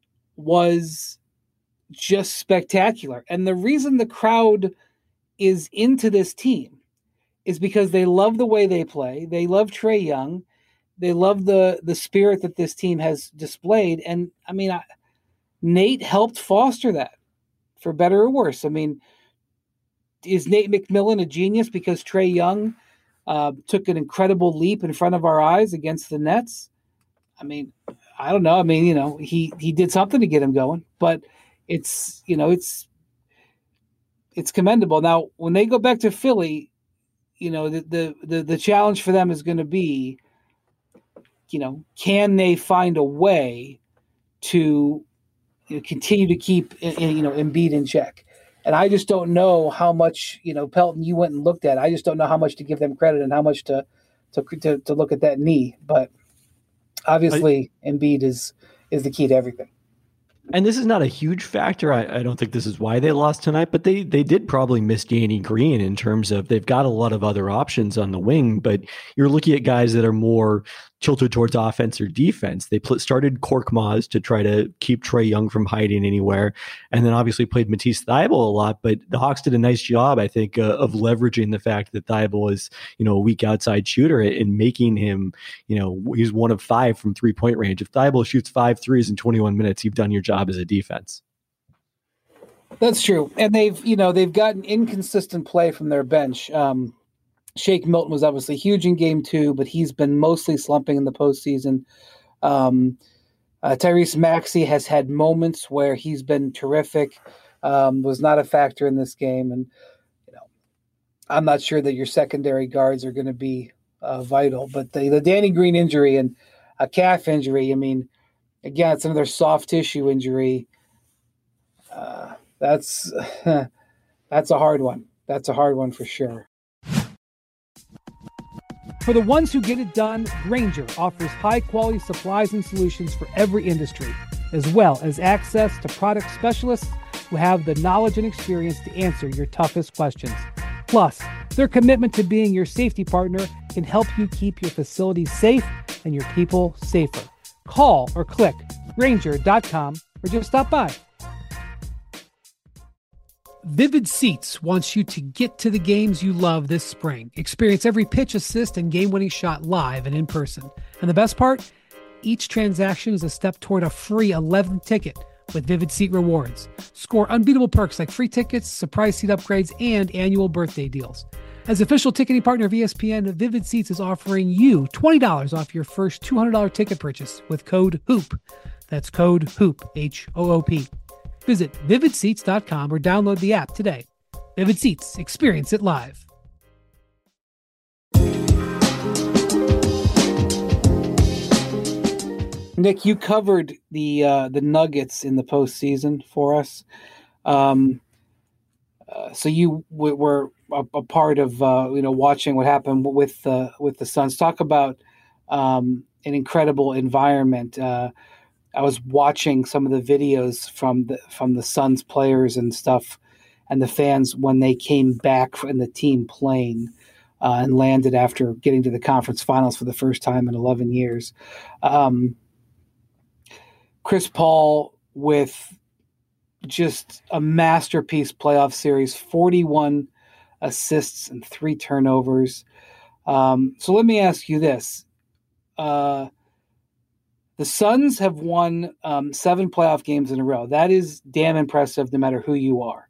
was just spectacular. And the reason the crowd is into this team is because they love the way they play. They love Trae Young. They love the spirit that this team has displayed. And I mean, Nate helped foster that, for better or worse. I mean, is Nate McMillan a genius because Trae Young took an incredible leap in front of our eyes against the Nets? I mean, I don't know. I mean, he did something to get him going, but it's commendable. Now, when they go back to Philly, the challenge for them is going to be, can they find a way to continue to keep Embiid in check? And I just don't know how much, Pelton, you went and looked at. I just don't know how much to give them credit and how much to look at that knee. But obviously, Embiid is the key to everything. And this is not a huge factor. I don't think this is why they lost tonight, but they did probably miss Danny Green in terms of they've got a lot of other options on the wing, but you're looking at guys that are more tilted towards offense or defense. They started Korkmaz to try to keep Trae Young from hiding anywhere, and then obviously played Matisse Thybulle a lot, but the Hawks did a nice job, I think, of leveraging the fact that Thybulle is, a weak outside shooter and making him, he's 1 of 5 from 3-point range. If Thybulle shoots 5 threes in 21 minutes, you've done your job as a defense. That's true. And they've gotten inconsistent play from their bench. Shake Milton was obviously huge in game 2, but he's been mostly slumping in the postseason. Tyrese Maxey has had moments where he's been terrific, was not a factor in this game. And, I'm not sure that your secondary guards are going to be vital, but the Danny Green injury and a calf injury, again, it's another soft tissue injury. That's a hard one. That's a hard one for sure. For the ones who get it done, Grainger offers high-quality supplies and solutions for every industry, as well as access to product specialists who have the knowledge and experience to answer your toughest questions. Plus, their commitment to being your safety partner can help you keep your facilities safe and your people safer. Call or click Grainger.com or just stop by. Vivid Seats wants you to get to the games you love this spring. Experience every pitch, assist, and game-winning shot live and in person. And the best part? Each transaction is a step toward a free 11th ticket with Vivid Seat Rewards. Score unbeatable perks like free tickets, surprise seat upgrades, and annual birthday deals. As official ticketing partner of ESPN, Vivid Seats is offering you $20 off your first $200 ticket purchase with code HOOP. That's code HOOP, H-O-O-P. Visit vividseats.com or download the app today. Vivid Seats. Experience it live. Nick, you covered the Nuggets in the postseason for us. So you were a part of watching what happened with the Suns. Talk about an incredible environment. I was watching some of the videos from the Suns players and stuff, and the fans when they came back in the team plane and landed after getting to the conference finals for the first time in 11 years. Chris Paul with just a masterpiece playoff series, 41 assists and 3 turnovers. So let me ask you this. The Suns have won 7 playoff games in a row. That is damn impressive no matter who you are.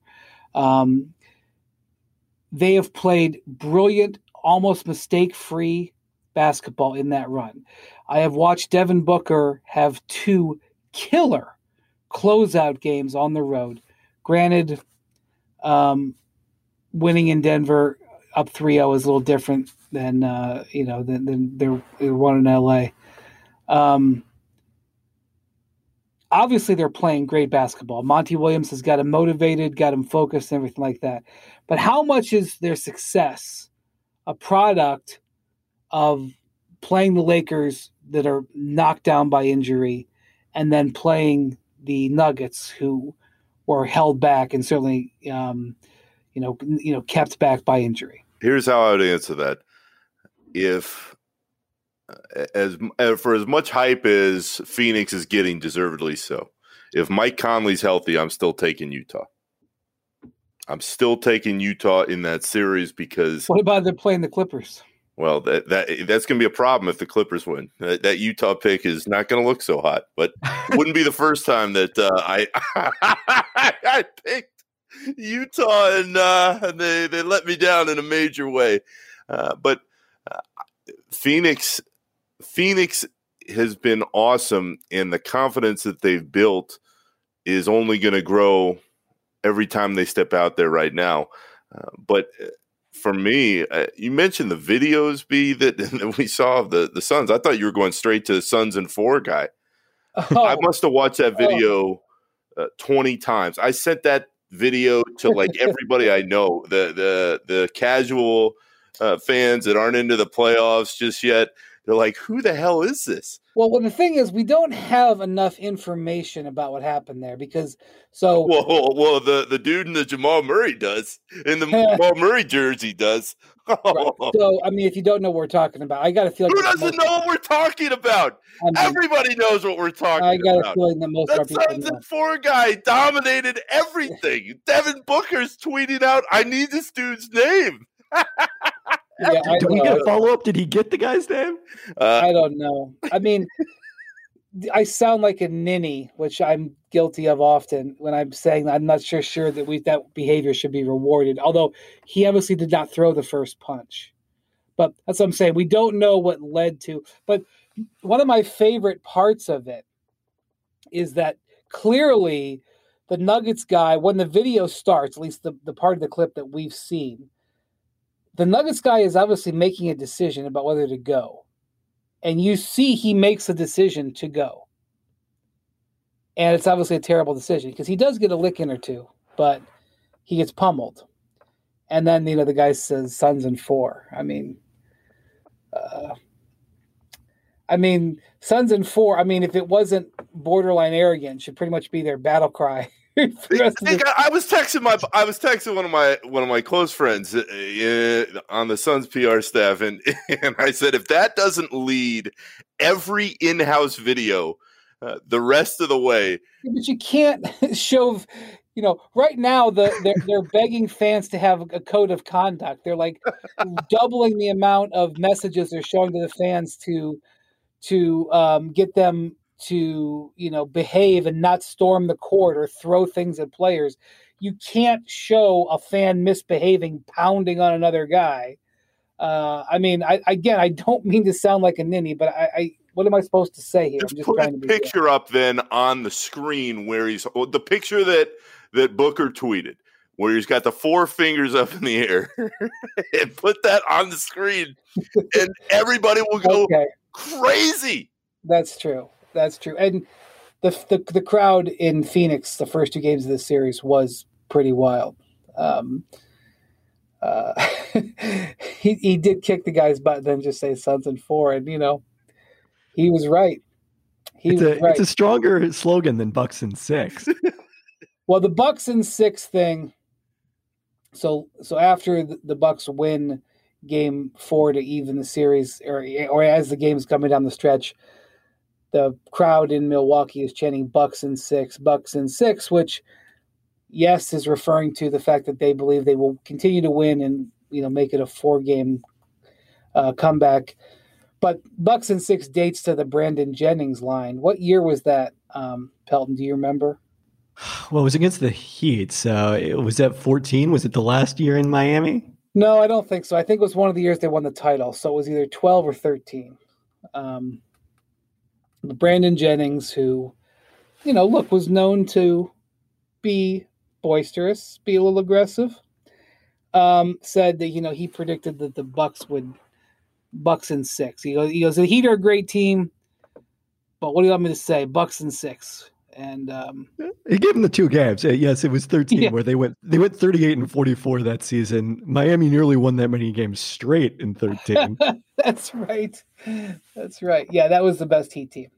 They have played brilliant, almost mistake-free basketball in that run. I have watched Devin Booker have 2 killer closeout games on the road. Granted, winning in Denver up 3-0 is a little different than they're one in LA. Obviously, they're playing great basketball. Monty Williams has got him motivated, got him focused, and everything like that. But how much is their success a product of playing the Lakers that are knocked down by injury and then playing the Nuggets who were held back and certainly kept back by injury? Here's how I would answer that. If for as much hype as Phoenix is getting, deservedly so, if Mike Conley's healthy, I'm still taking Utah. I'm still taking Utah in that series because. What about them playing the Clippers? Well, that's going to be a problem if the Clippers win. That Utah pick is not going to look so hot, but it wouldn't be the first time that I picked Utah and they let me down in a major way. But Phoenix has been awesome, and the confidence that they've built is only going to grow every time they step out there right now. But for me, you mentioned the videos, B, that we saw of the Suns. I thought you were going straight to the Suns and 4 guy. I must have watched that video 20 times. I sent that video to like everybody I know, the casual fans that aren't into the playoffs just yet. They're like, who the hell is this? Well, the thing is, we don't have enough information about what happened there because Well, the dude in the Jamal Murray does, in the Jamal Murray jersey does. Right. So, I mean, if you don't know what we're talking about, I got a feeling. Who doesn't know what we're talking about? Everybody knows what we're talking about. I got a feeling that most of our people know. That Suns and 4 guy dominated everything. Devin Booker's tweeting out, I need this dude's name. Yeah, did we get a follow-up? Did he get the guy's name? I don't know. I mean, I sound like a ninny, which I'm guilty of often when I'm saying I'm not sure that that behavior should be rewarded. Although he obviously did not throw the first punch. But that's what I'm saying. We don't know what led to. But one of my favorite parts of it is that clearly the Nuggets guy, when the video starts, at least the part of the clip that we've seen, the Nuggets guy is obviously making a decision about whether to go. And you see he makes a decision to go. And it's obviously a terrible decision because he does get a lick in or two, but he gets pummeled. And then, the guy says Suns and 4. I mean, Suns and 4, if it wasn't borderline arrogant, should pretty much be their battle cry. I was texting one of my close friends on the Suns PR staff, and I said, if that doesn't lead every in-house video the rest of the way, but you can't show. Right now they're begging fans to have a code of conduct. They're like doubling the amount of messages they're showing to the fans to get them to behave and not storm the court or throw things at players. You can't show a fan misbehaving, pounding on another guy. I don't mean to sound like a ninny, but I what am I supposed to say here? Just put a picture up then on the screen where the picture that Booker tweeted, where he's got the 4 fingers up in the air, and put that on the screen, and everybody will go crazy. That's true. And the crowd in Phoenix, the first 2 games of this series, was pretty wild. He did kick the guy's butt and then just say Suns and 4, and he was right. It's a stronger slogan than Bucks and 6. Well, the Bucks and 6 thing. So after the Bucks win Game 4 to even the series, or as the game's coming down the stretch, the crowd in Milwaukee is chanting Bucks and 6, Bucks and 6, which, yes, is referring to the fact that they believe they will continue to win and make it a 4-game comeback. But Bucks and 6 dates to the Brandon Jennings line. What year was that, Pelton? Do you remember? Well, it was against the Heat. So was that 14? Was it the last year in Miami? No, I don't think so. I think it was one of the years they won the title. So it was either 12 or 13. Brandon Jennings, who, was known to be boisterous, be a little aggressive, said that, he predicted that the Bucks would Bucks and 6. He goes, the Heat are a great team, but what do you want me to say? Bucks and 6. And he gave them the 2 games. Yes, it was 13 where they went 38 and 44 that season. Miami nearly won that many games straight in 13. That's right. Yeah, that was the best Heat team.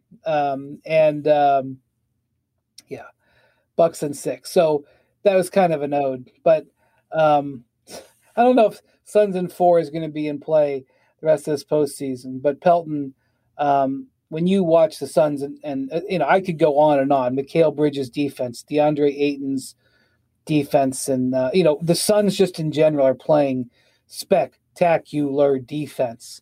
Bucks and 6. So that was kind of an ode. But I don't know if Suns and 4 is going to be in play the rest of this postseason. But Pelton, when you watch the Suns, and I could go on and on. Mikal Bridges' defense, DeAndre Ayton's defense, and the Suns just in general are playing spectacular defense.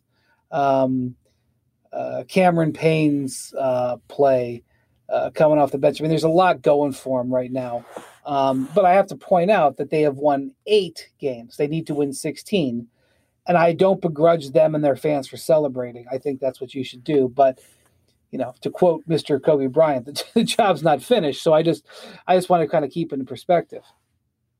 Cameron Payne's play coming off the bench. I mean, there's a lot going for him right now. But I have to point out that they have won 8 games. They need to win 16. And I don't begrudge them and their fans for celebrating. I think that's what you should do. But, to quote Mr. Kobe Bryant, the job's not finished. So I just want to kind of keep it in perspective.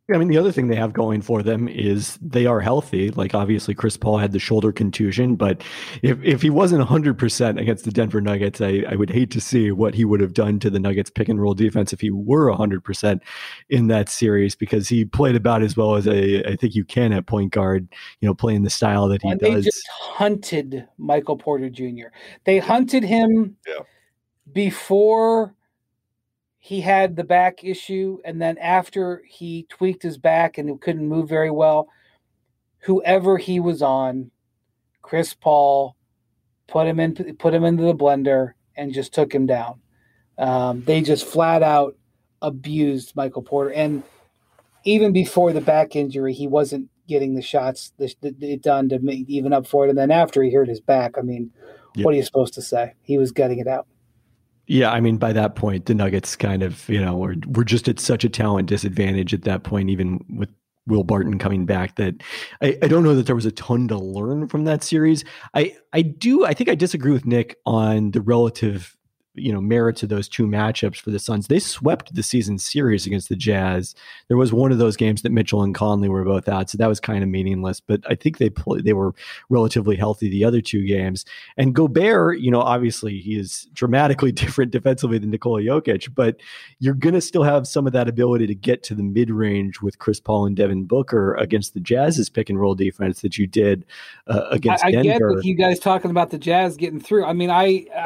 I mean, the other thing they have going for them is they are healthy. Like, obviously, Chris Paul had the shoulder contusion, but if he wasn't 100% against the Denver Nuggets, I would hate to see what he would have done to the Nuggets pick and roll defense if he were 100% in that series, because he played about as well as I think you can at point guard, playing the style that he does. They just hunted Michael Porter Jr. They hunted him before he had the back issue, and then after he tweaked his back and couldn't move very well, whoever he was on, Chris Paul put him into the blender and just took him down. They just flat out abused Michael Porter, and even before the back injury, he wasn't getting the shots done to even up for it. And then after he hurt his back, I mean, what are you supposed to say? He was gutting it out. Yeah, I mean, by that point, the Nuggets kind of, were just at such a talent disadvantage at that point, even with Will Barton coming back, that I don't know that there was a ton to learn from that series. I think I disagree with Nick on the relative merits of those two matchups for the Suns. They swept the season series against the Jazz. There was one of those games that Mitchell and Conley were both out, so that was kind of meaningless, but I think they were relatively healthy the other two games. And Gobert, obviously he is dramatically different defensively than Nikola Jokic, but you're going to still have some of that ability to get to the mid-range with Chris Paul and Devin Booker against the Jazz's pick and roll defense that you did against Denver. I get with you guys talking about the Jazz getting through. I mean,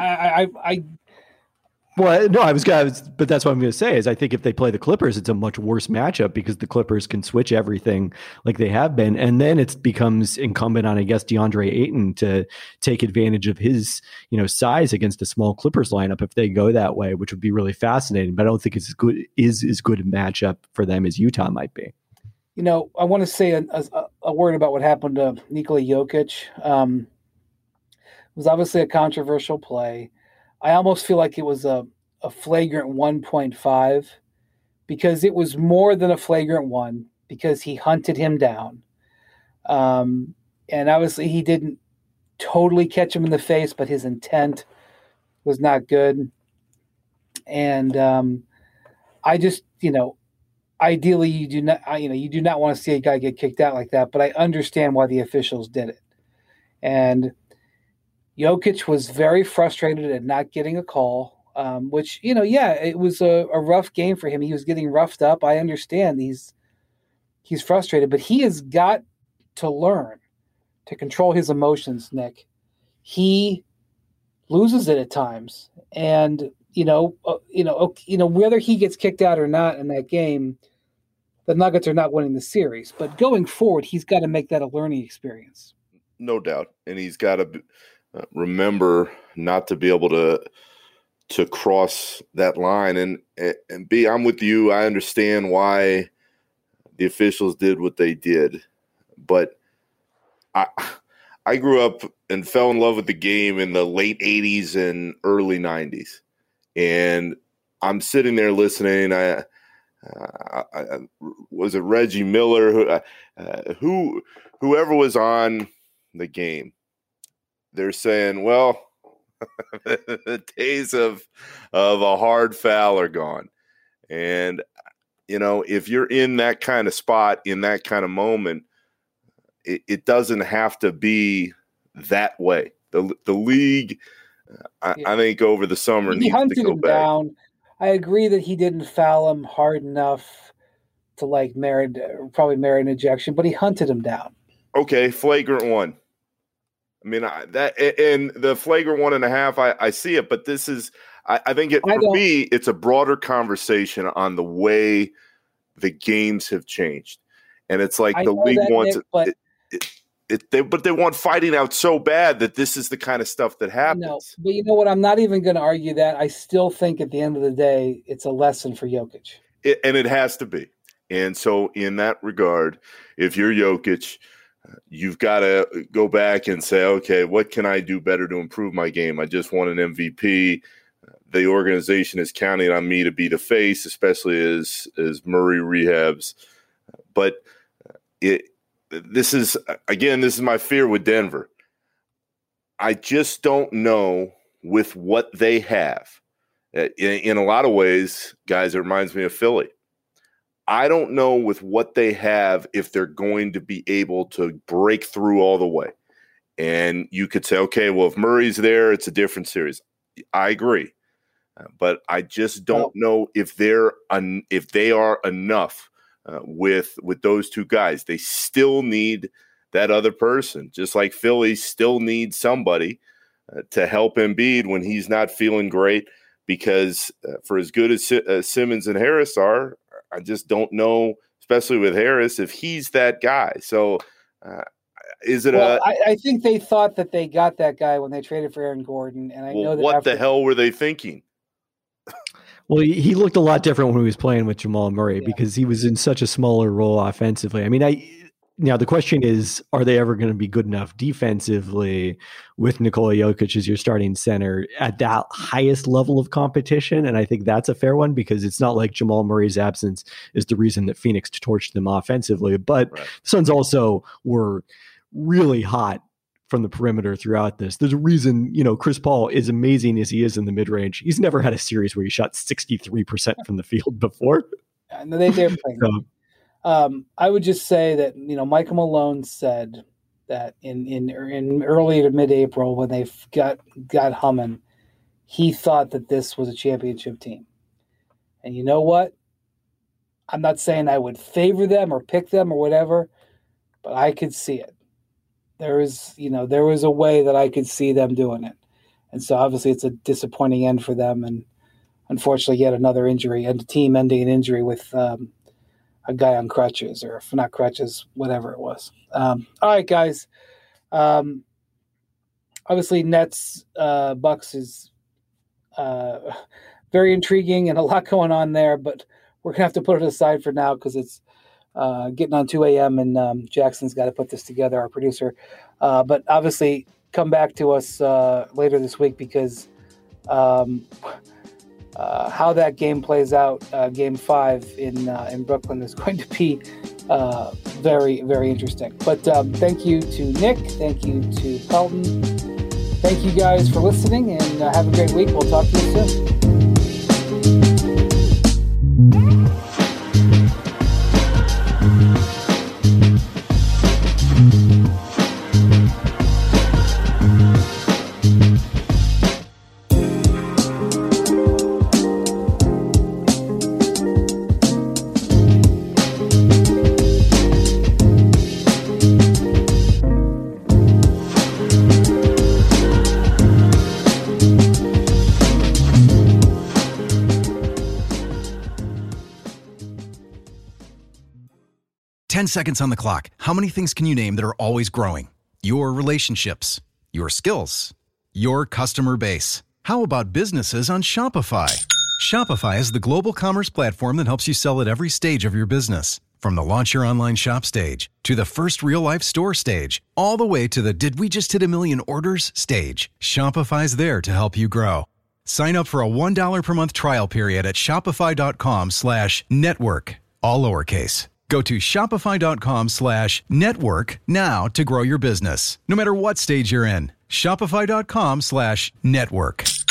Well, no, but that's what I'm going to say is I think if they play the Clippers, it's a much worse matchup because the Clippers can switch everything like they have been. And then it becomes incumbent on, I guess, DeAndre Ayton to take advantage of his, size against a small Clippers lineup if they go that way, which would be really fascinating. But I don't think it's as good a matchup for them as Utah might be. I want to say a word about what happened to Nikola Jokic. It was obviously a controversial play. I almost feel like it was a flagrant 1.5 because it was more than a flagrant one because he hunted him down. And obviously he didn't totally catch him in the face, but his intent was not good. And I just, ideally you do not want to see a guy get kicked out like that, but I understand why the officials did it. And Jokic was very frustrated at not getting a call, which, it was a rough game for him. He was getting roughed up. I understand he's frustrated, but he has got to learn to control his emotions, Nick. He loses it at times. And, whether he gets kicked out or not in that game, the Nuggets are not winning the series. But going forward, he's got to make that a learning experience. No doubt. And he's got to remember not to be able to cross that line. And B, I'm with you. I understand why the officials did what they did. But I grew up and fell in love with the game in the late 80s and early 90s. And I'm sitting there listening. I was it Reggie Miller, whoever was on the game. They're saying, well, the days of a hard foul are gone. And, if you're in that kind of spot, in that kind of moment, it doesn't have to be that way. The league, I think over the summer needs to go back. Down. I agree that he didn't foul him hard enough to merit an ejection, but he hunted him down. Okay, flagrant one. I mean, that in the flagrant 1.5, I see it, but this is, I think for me, it's a broader conversation on the way the games have changed, and it's like the league wants it, but they want fighting out so bad that this is the kind of stuff that happens. No, but you know what? I'm not even going to argue that. I still think at the end of the day, it's a lesson for Jokic, and it has to be. And so, in that regard, if you're Jokic, you've got to go back and say, okay, what can I do better to improve my game? I just won an MVP. The organization is counting on me to be the face, especially as Murray rehabs. But this is my fear with Denver. I just don't know with what they have. In a lot of ways, guys, it reminds me of Philly. I don't know with what they have if they're going to be able to break through all the way. And you could say, okay, well, if Murray's there, it's a different series. I agree. But I just don't know if they are enough with those two guys. They still need that other person, just like Philly still needs somebody to help Embiid when he's not feeling great. Because for as good as Simmons and Harris are, I just don't know, especially with Harris, if he's that guy. So is it I think they thought that they got that guy when they traded for Aaron Gordon. And I know that what the hell were they thinking? Well, he looked a lot different when he was playing with Jamal Murray because he was in such a smaller role offensively. I mean, now the question is, are they ever going to be good enough defensively with Nikola Jokic as your starting center at that highest level of competition? And I think that's a fair one because it's not like Jamal Murray's absence is the reason that Phoenix torched them offensively. But the Suns also were really hot from the perimeter throughout this. There's a reason, Chris Paul, as amazing as he is in the mid-range, he's never had a series where he shot 63% from the field before. No, they're playing. I would just say that, Michael Malone said that in early to mid-April when they got humming, he thought that this was a championship team. And you know what? I'm not saying I would favor them or pick them or whatever, but I could see it. There was a way that I could see them doing it. And so obviously it's a disappointing end for them. And unfortunately yet another injury and a team ending an injury with a guy on crutches or if not crutches, whatever it was. All right, guys. Obviously Nets Bucks is very intriguing and a lot going on there, but we're going to have to put it aside for now because it's getting on 2 a.m. and Jackson's got to put this together, our producer. But obviously come back to us later this week because how that game plays out, game 5 in Brooklyn is going to be very, very interesting. But thank you to Nick. Thank you to Pelton. Thank you guys for listening and have a great week. We'll talk to you soon. 10 seconds on the clock. How many things can you name that are always growing? Your relationships, your skills, your customer base. How about businesses on Shopify? Shopify is the global commerce platform that helps you sell at every stage of your business. From the launch your online shop stage, to the first real-life store stage, all the way to the did we just hit 1 million orders stage. Shopify's there to help you grow. Sign up for a $1 per month trial period at shopify.com/network, all lowercase. Go to shopify.com/network now to grow your business, no matter what stage you're in. Shopify.com/network.